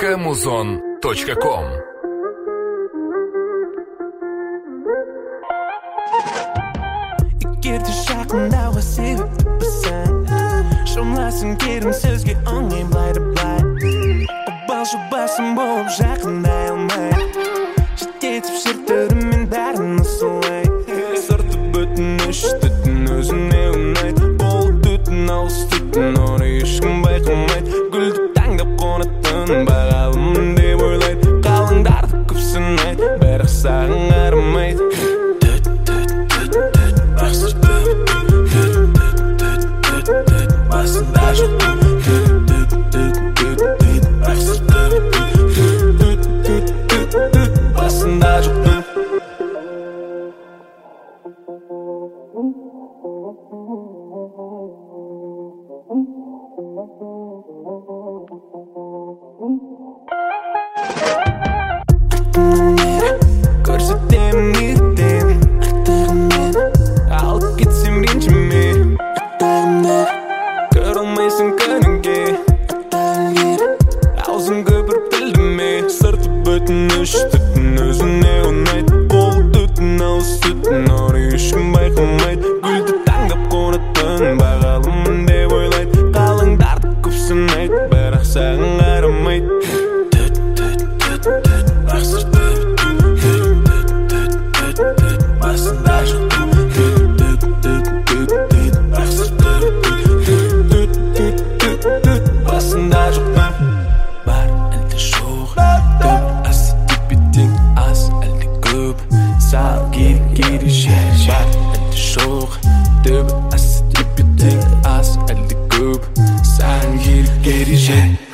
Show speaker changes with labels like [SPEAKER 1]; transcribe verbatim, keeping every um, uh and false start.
[SPEAKER 1] точка музон точка ком.
[SPEAKER 2] Егерде жақындауға себеп таппасаң, шамласын керім сөзге оңайын былай да былай. Обал жобасын болып жақындай алмай, жететіп шертіріммен бәрін осылай. Сыртып өтініш түтін өзіне ұнайды, ол түтін алыс түтін, оны ешкім байқамайды. Гүлді таңдап қонатын бағалымын деп ойлайды, қалыңдарды көп сынайды, бірақ саған қарамайды. Басында жоқпын, басында жоқпын. Көрсетемін ертең артығымен, алып кетсем ренжіме артығымды. Көр алмайсың күніңге аузың көпіріп тілдіме. Сыртып өтініш түтін өзіне ұнайды, ол түтін алыс түтін, оны ешкім байқамайды. Гүлді таңдап қонатын бағалымын деп ойлайды, қалыңдарды көп сынайды, бірақ саған қарамайды. Басында жоқпын, басында жоқпын. Бар әлде жоқ, көп асы тепеден аз әлде көп, сал керек жер. Бар әлде жоқ, көп асы тепеден аз әлде көп, сал керек жер.